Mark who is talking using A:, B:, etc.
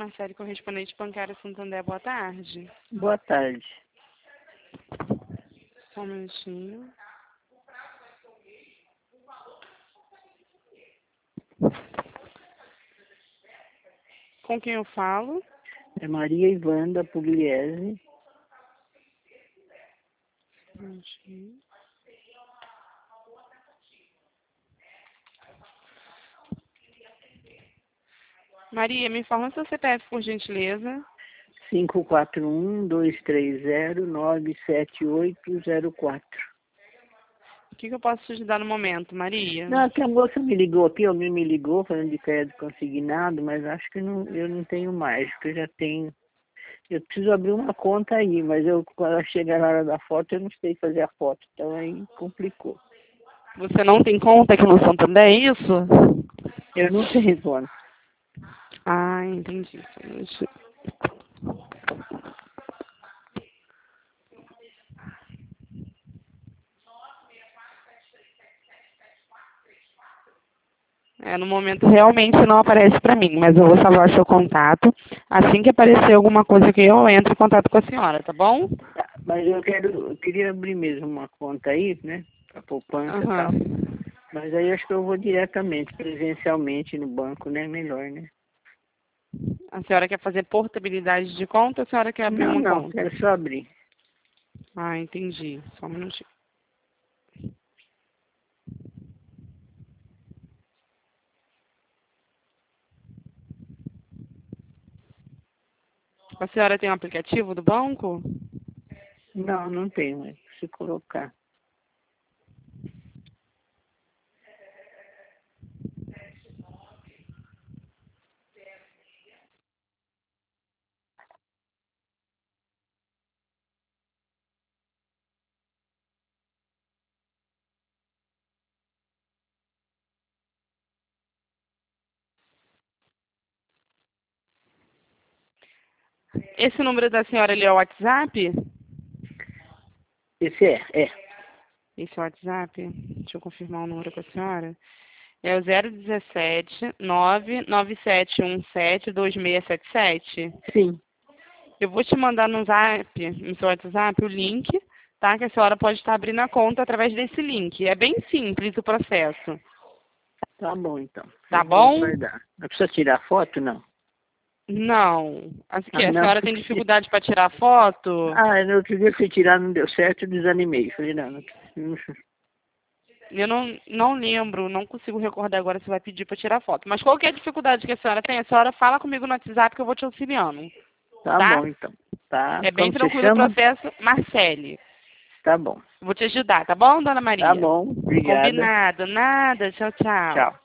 A: Marcele, correspondente bancária Santander, boa tarde.
B: Boa tarde.
A: Só um minutinho. Com quem eu falo?
B: É Maria Ivanda Pugliese.
A: Um minutinho. Maria, me informa seu CPF, por gentileza.
B: 541-230-97804.
A: O que eu posso te ajudar no momento, Maria?
B: Não, que a moça me ligou aqui, alguém me ligou falando de crédito consignado, mas acho que não, eu não tenho mais, porque eu já tenho. Eu preciso abrir uma conta aí, mas quando chega na hora da foto, eu não sei fazer a foto, então aí complicou.
A: Você não tem conta aqui no Santander, é isso?
B: Eu não tenho conta.
A: Ah, entendi. Só um minutinho. No momento realmente não aparece para mim, mas eu vou salvar seu contato. Assim que aparecer alguma coisa aqui, eu entro em contato com a senhora, tá bom?
B: Tá, mas eu queria abrir mesmo uma conta aí, né, pra poupança e
A: Aham.
B: tal. Mas aí acho que eu vou diretamente, presencialmente no banco, né, melhor, né?
A: A senhora quer fazer portabilidade de conta ou a senhora quer abrir uma
B: Não,
A: conta?
B: quero só abrir.
A: Ah, entendi. Só um minutinho. A senhora tem um aplicativo do banco?
B: Não, não tenho, mas se colocar.
A: Esse número da senhora ali é o WhatsApp?
B: Esse é.
A: Esse é o WhatsApp? Deixa eu confirmar o número com a senhora. É o 017 997172677.
B: Sim,
A: Eu vou te mandar no Zap, no seu WhatsApp, o link, tá? Que a senhora pode estar abrindo a conta através desse link. É bem simples o processo.
B: tá bom então.
A: Tá
B: Eu vou
A: bom?
B: aguardar. Não precisa tirar foto, não?
A: Não. Assim que
B: Ah,
A: a
B: não,
A: senhora tem dificuldade para tirar foto?
B: no outro dia eu fui tirar, não deu certo, eu desanimei. Falei, não.
A: Eu não lembro, não consigo recordar agora se vai pedir para tirar foto. Mas qualquer dificuldade que a senhora tem, a senhora fala comigo no WhatsApp que eu vou te auxiliando.
B: Tá
A: Tá?
B: bom então. Tá,
A: É bem
B: como você
A: tranquilo o
B: chama?
A: processo. Marcele.
B: Tá bom.
A: Vou te ajudar, tá bom, dona
B: Tá
A: Maria?
B: bom, obrigada.
A: Combinado. Nada. Tchau, tchau.
B: Tchau.